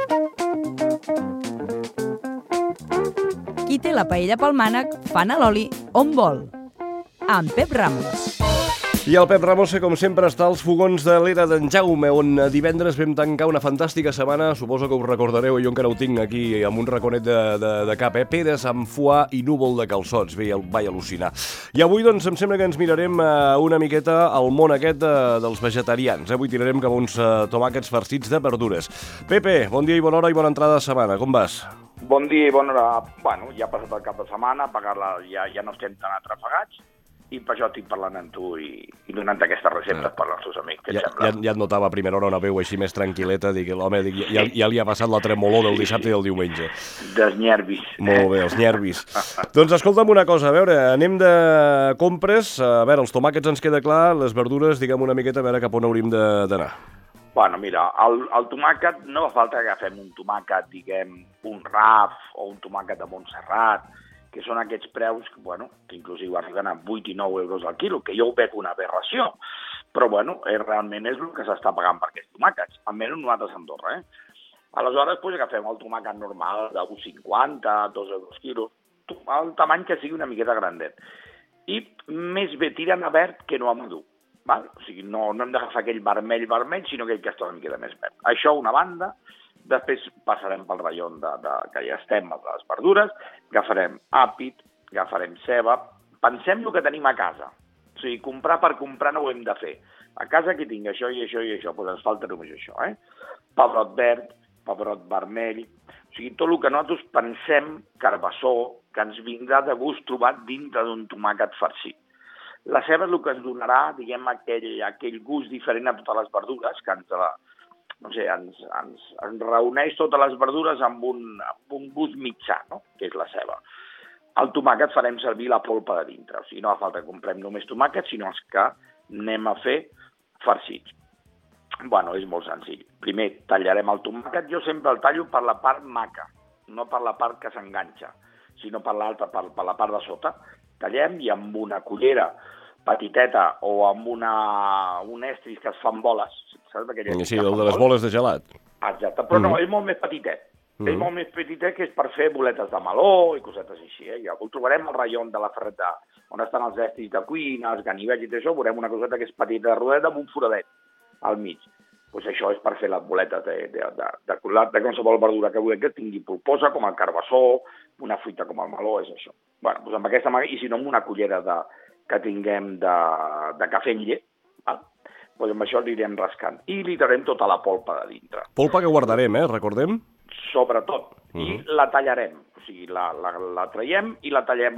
Qui té la paella pel mànec, fan a l'oli on vol. Amb Pep Ramos. I el Pep Ramos, com sempre, està als fogons de l'era d'en Jaume, on divendres vam tancar una fantàstica setmana, suposo que us recordareu, jo encara ho tinc aquí amb un raconet de cap, peres amb foie i núvol de calçots, vaig al·lucinar. I avui, doncs, em sembla que ens mirarem una miqueta al món aquest dels vegetarians. Avui tirarem cap uns tomàquets farcits de verdures. Pepe, bon dia i bona hora i bona entrada de setmana, com vas? Bon dia i bona hora. Bueno, ja ha passat el cap de setmana, ja no estem tan atrafegats, i per això estic parlant amb tu i donant-te aquestes receptes per als teus amics, què et sembla? Ja et notava a primera hora una veu així més tranquil·leta, dic, l'home ja li ha passat la tremolor del dissabte i del diumenge. Dels nervis. Molt bé, els nervis. Doncs escolta'm una cosa, a veure, anem de compres, a veure, els tomàquets ens queda clar, les verdures, diguem una miqueta, a veure cap on hauríem d'anar. Bueno, mira, el tomàquet, no fa falta que agafem un tomàquet, diguem, un Raf o un tomàquet de Montserrat, que són aquests preus que inclusive arriben a 8 i 9 euros al quilo, que jo ho veig una aberració, però realment és el que s'està pagant per aquests tomàquets, almenys nosaltres a Andorra. Aleshores, agafem el tomàquet normal de 1,50, 2 euros quilo, el tamany que sigui una miqueta grandet. I més bé tiren a verd que no a madur. Val? O sigui, no hem d'agafar aquell vermell, sinó aquell que està una miqueta més verd. Això una banda. Després passarem pel ratlló que ja estem amb les verdures, agafarem àpid, agafarem ceba, pensem el que tenim a casa. O sigui, comprar per comprar no ho hem de fer. A casa que tinc això i això i això, doncs ens falta només això. Pebrot verd, pebrot vermell, o sigui, tot el que nosaltres pensem, carbassó, que ens vindrà de gust trobat dintre d'un tomàquet farcit. La ceba és el que ens donarà, diguem, aquell gust diferent a totes les verdures, que ens reuneix totes les verdures amb un gust mitjà, no? Que és la ceba. El tomàquet farem servir la polpa de dintre, o sigui, no fa falta que comprem només tomàquets, sinó els que anem a fer farcits. Bueno, és molt senzill. Primer tallarem el tomàquet, jo sempre el tallo per la part maca, no per la part que s'enganxa, sinó per l'altra, per la part de sota. Tallem i amb una cullera petiteta o amb un estris que es fan boles. Saps? Sí, el de les boles de gelat. Exacte, però no, és molt més petitet. És molt més petitet, que és per fer boletes de meló i cosetes així. Ja ho trobarem al ratlló de la ferreta, on estan els estris de cuina, els ganivets i tot això, veurem una coseta que és petita de rodeta amb un foradet al mig. Doncs això és per fer les boletes de qualsevol verdura que vulguem que tingui polposa, com el carbassó, una fruita com el meló, és això. Bé, doncs amb aquesta mà, i si no amb una cullera que tinguem de cafè amb llet, doncs amb això l'irem rascant. I li traurem tota la polpa de dintre. Polpa que guardarem, recordem? Sobretot. I la tallarem. O sigui, la traiem i la tallem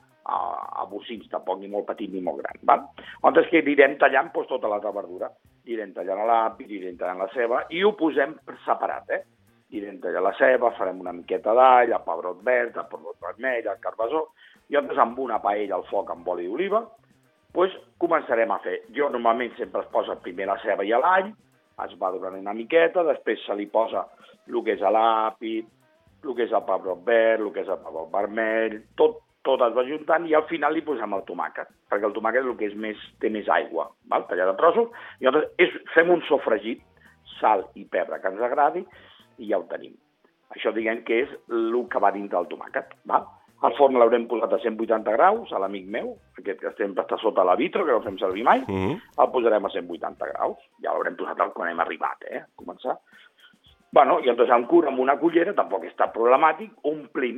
a bocins, tampoc ni molt petit ni molt gran. Llavors que anirem tallant tota la verdura. Anirem tallant l'àpid, anirem tallant la ceba i ho posem separat. Anirem tallant la ceba, farem una miqueta d'all, el pebrot verd, el pebrot vermell, el carbassó, i llavors amb una paella al foc amb oli d'oliva, començarem a fer. Jo normalment sempre es posa primer la ceba i l'all, es va donant una miqueta, després se li posa el que és l'àpid, el que és el pebrot verd, el que és el pebrot vermell, tot es va juntant i al final li posem el tomàquet, perquè el tomàquet és el que té més aigua, tallat a trossos, i llavors fem un sofregit, sal i pebre que ens agradi, i ja ho tenim. Això diguem que és el que va dintre del tomàquet. Al forn l'haurem posat a 180 graus, a l'amic meu, aquest que sempre està sota la vitro, que no fem servir mai, el posarem a 180 graus. Ja l'haurem posat quan hem arribat, a començar. Bueno, i llavors amb una cullera, tampoc és tan problemàtic, omplim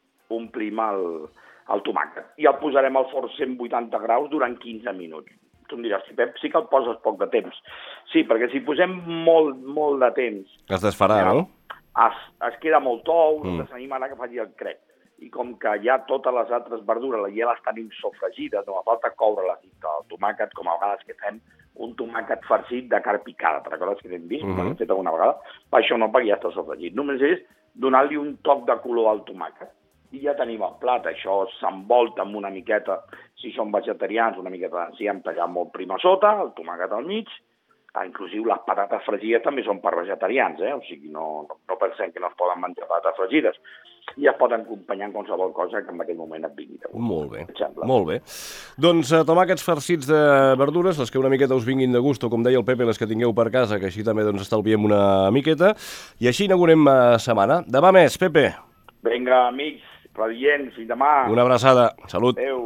el tomàquet. I el posarem al forn 180 graus durant 15 minuts. Tu em diràs, Pep, sí que el poses poc de temps. Sí, perquè si posem molt de temps... Es desfarà, no? Es queda molt tou, no s'animarà que faci el crec. I com que ja totes les altres verdures ja les tenim sofregides, no fa falta coure-les dintre del tomàquet, com a vegades que fem un tomàquet farcit de carn picada, te recordes que l'hem vist? L'hem fet alguna vegada? Això no, perquè ja està sofregit. Només és donar-li un toc de color al tomàquet. I ja tenim el plat. Això s'envolta amb una miqueta, si són vegetarians, una miqueta d'enciam tallat molt prim a sota, el tomàquet al mig. Inclusive les patates fregides també són per vegetarians, o sigui, no no pensem que no es poden menjar patates fregides. I es poden acompanyar amb qualsevol cosa que en aquell moment et vingui de gust. Molt bé, molt bé. Doncs tomàquets farcits de verdures, les que una miqueta us vinguin de gust, o com deia el Pepe, les que tingueu per casa, que així també estalviem una miqueta, i així inaugurem setmana. Demà més, Pepe. Vinga, amics, radiants, fins demà. Una abraçada. Salut. Adéu.